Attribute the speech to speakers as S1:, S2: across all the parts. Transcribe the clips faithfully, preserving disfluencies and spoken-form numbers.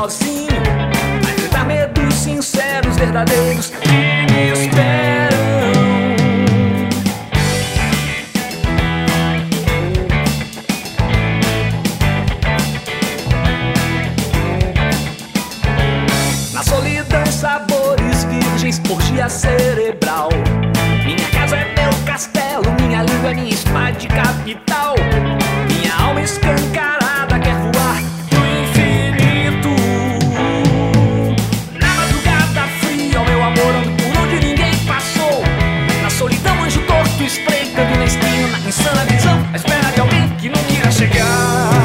S1: sozinho a enfrentar medos sinceros, verdadeiros, que me esperam. Na solidão, sabores virgens, orgia cerebral. Minha casa é meu castelo, minha língua é minha espada de capital. Minha alma escancarada quer voar pro infinito. Na madrugada fria, meu amor, ando por onde ninguém passou. Na solidão, anjo torto espreitando na esquina, insana visão, à espera de alguém que não irá chegar.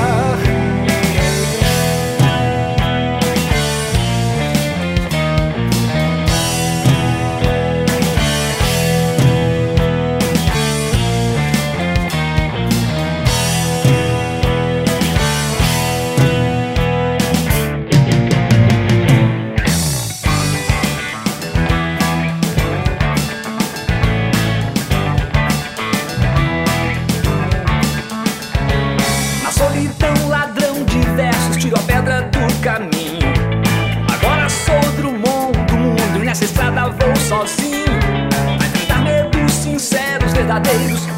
S1: Solidão, ladrão de versos, tiro a pedra do caminho. Agora sou Drummond do mundo e nessa estrada vou sozinho a enfrentar medos sinceros, verdadeiros,